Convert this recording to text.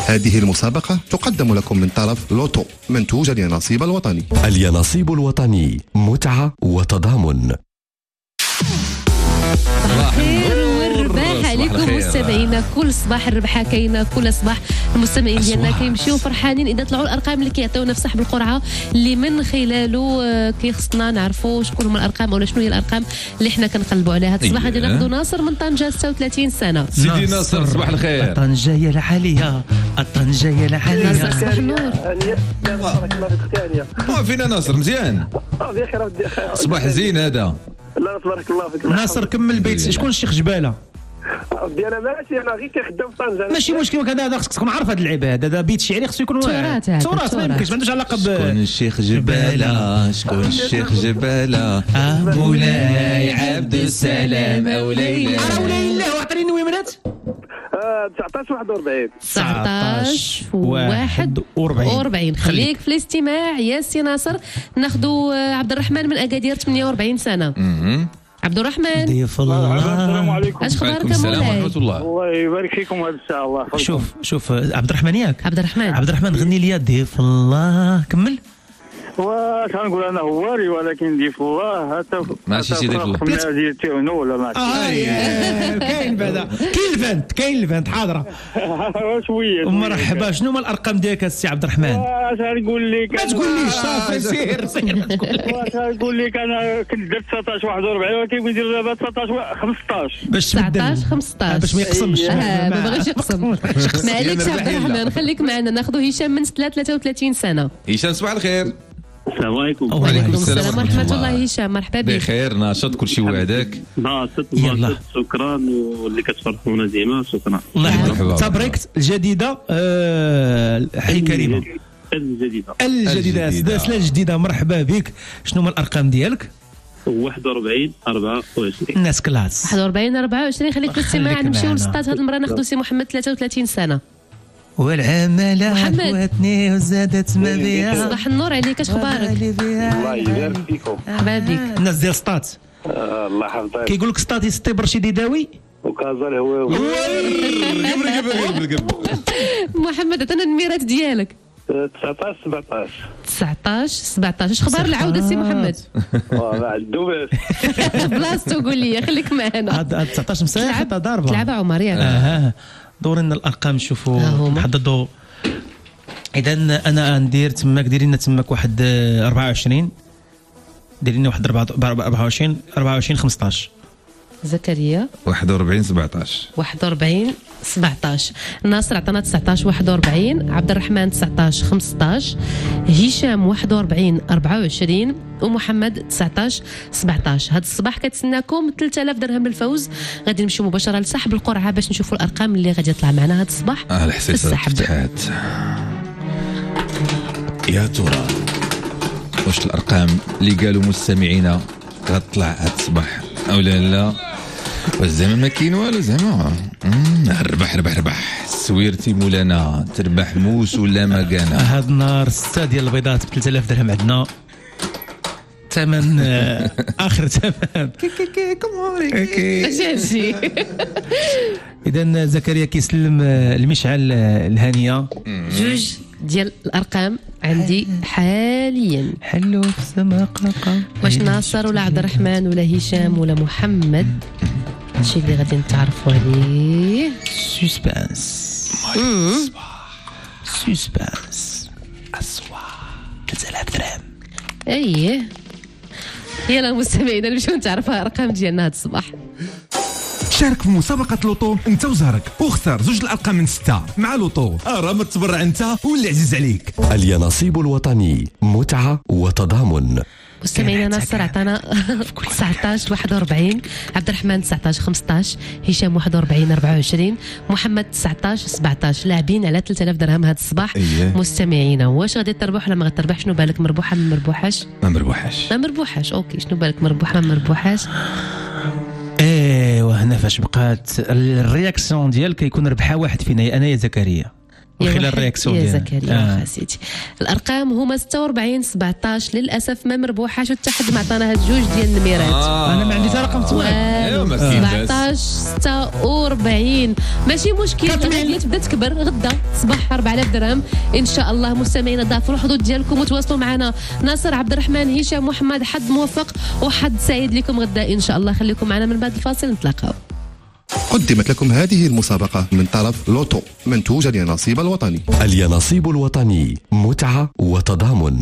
هذه المسابقة تقدم لكم من طرف لوتو منتوج اليانصيب الوطني. اليانصيب الوطني، متعة وتضامن. خير والرباح عليكم مستمعينا. كل صباح الربحه كاينه، كل صباح المستمعين ديالنا كيمشيو فرحانين اذا طلعوا الارقام اللي كيعطيونا في سحب القرعه، اللي من خلاله كيخصنا نعرفوا شكون هما الارقام ولا شنو هي الارقام اللي حنا كنقلبوا عليها. هذا الصباح غادي ناخذوا ناصر من طنجه 36 سنه. سيدي ناصر صباح الخير. طنجه يا العاليه، طنجه يا العاليه. ناصر صباح النور. بارك الله فيك. فينا ناصر مزيان. بخير ودي. صباح زين هذا. لا تبارك الله فيك. ناصر كمل البيت. شكون الشيخ جباله؟ ودي انا ماشي، انا غير كنخدم في طنجه. ماشي مشكل، هذا خصك تكون عارف هذا العباد. هذا بيت شعري خصو يكون تراث. تراث ما يمكنش، ما عندوش علاقه شكون الشيخ جبالة؟ شكون الشيخ جبالة؟ مولاي عبد السلام أوليلة. الله وعطيني نويمرات. 19 41 19 41. خليك في الاستماع يا سي ناصر. ناخذوا عبد الرحمن من اكادير 48 سنه. عبد الرحمن ضيف الله. السلام عليكم. اش اخبارك السلام مولاي؟ ورحمة الله. الله يبارك فيكم هذا الساعه. الله يحفظكم. شوف عبد الرحمن ياك. عبد الرحمن غني لي ضيف الله. كمل. واش غنقول انا هواري، ولكن ضيف الله حتى ماشي سي ضيف الله. ديال تيونو ولا ما كاين بعدا كاين الفانت حاضره. شويه مرحبا. شنو هما الارقام ديالك السي عبد الرحمن؟ واش غنقول لك؟ ما تقوليش صافي. سير واش غنقول لك؟ انا كنت درت 19 41 ولكن كندير دابا 19 15 باش 19 15 باش ما يقسمش. ما باغيش يقسم. ما عليكش عبد الرحمن، خليك معنا. ناخذوا هشام من 33 سنه. هشام صباح الخير. السلام عليكم. وعليكم السلام ورحمه الله. هشام مرحبا بك. بخير ناشط كل شيء وعدك. ناصر شكرا، واللي كتفرحونا ديما شكرا. الله مرحبا. يحفظك. تبريكت الجديده حي كريمه الجديده سلسله جديده. مرحبا بك. شنو هما الارقام ديالك؟ 41 24 الناس كلاس. 41 24. خليك في الاستماع. خليك نمشيو معنا. للسطات. هذه المره ناخذوا سي محمد 33 سنه. والعماله محمد. عفوتني وزادت ما بيها. صباح النور عليك. اش اخبارك؟ الله يبارك فيكم. مرحبا بك. الناس ديال سطات الله يحفظك. كيقول لك سطات يسطي برشيدي داوي. وكازا الهواوي. محمد عطينا النميرات ديالك. 19 17 19 17. اش اخبار العوده سي محمد؟ ما عندو باش. بلاصتو قول لي. خليك معنا. هاد 19 مساحه حتى ضاربه. تلعب عمر ياك. دور لنا الارقام نشوفوا هما. نحددوا. اذا انا ندير تماك. ديري لنا تماك واحد 24. ديري لنا واحد 24 15. زكريا 41 17. 41 17. ناصر عطانا 19 41. عبد الرحمن 19 15. هشام 41 24. ومحمد 19 17. هذا الصباح كتسناكم 3000 درهم للفوز. غادي نمشيو مباشره لسحب القرعه باش نشوفوا الارقام اللي غادي يطلع معنا هذا الصباح. الحساسات فتحات. يا ترى واش الارقام اللي قالوا مستمعينا غتطلع هذا الصباح او لا؟ واش زعما ما كاين والو زعما؟ ربح سويرتي مولانا. تربح موس ولا ما كانا؟ هاد النهار 6 ديال البيضات ب 3000 درهم عندنا. ثمن اخر ثمن. اجي اذا زكريا كيسلم المشعل الهانيه. جوج ديال الارقام عندي حاليا. حلو في السما قلقه. واش ناصر ولا عبد الرحمن ولا هشام ولا محمد؟ هادشي اللي غادي نتعرفوا عليه. سوسبانس الصباح 3000 درهم. ايه يلا مستمعينا نمشيو نتعرفوا الارقام ديالنا هذا الصباح. شارك في مسابقة لوطو انت وزهرك واختار زوج الارقام من 6 مع لوطو. راه ما تبرع انت واللي عزيز عليك. اليانصيب الوطني، متعة وتضامن. مستمعينا ناصر عطانا 19 41. عبد الرحمن 19 15. هشام 41 24. محمد 19 17. لاعبين على 3000 درهم هذا الصباح. مستمعينا واش غادي تربح ولا ما غتربح؟ شنو بالك؟ مربوحه ما مربوحاش؟ ما مربوحاش. اوكي. شنو بالك؟ مربوحه ما مربوحاش؟ ايوا هنا فاش بقات الرياكسيون ديالك كيكون ربحها واحد فينا، انا يا زكريا. خلال الرياكسيون يا ديالها. زكريا سيدي. الارقام هما 46 17. للاسف ما مربوحاش حتى حد ما عطانا هاد جوج ديال النميرات. انا ما عندي حتى رقم ايوا ما كاين باس. 17 46 ماشي مشكل. غادي تبدا تكبر غدا تصبح 4000 درهم ان شاء الله. مستمعينا ضافوا الحظوظ ديالكم وتواصلوا معنا. ناصر، عبد الرحمن، هشام، محمد، حد موفق وحد سعيد لكم غدا ان شاء الله. خليكم معنا من بعد الفاصل نتلاقاو. قدمت لكم هذه المسابقة من طرف لوتو منتوج اليانصيب الوطني. اليانصيب الوطني، متعة وتضامن.